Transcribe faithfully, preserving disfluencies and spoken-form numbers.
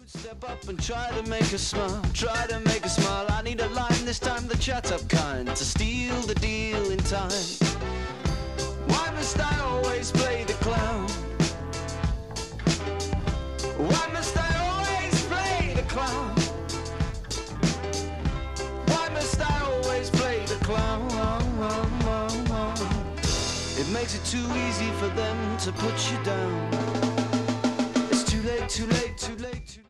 Step up and try to make a smile, try to make a smile. I need a line, this time the chat up kind, to steal the deal in time. Why must I always play the clown? Why must I always play the clown? Why must I always play the clown? It makes it too easy for them to put you down. It's too late, too late, too late, too late.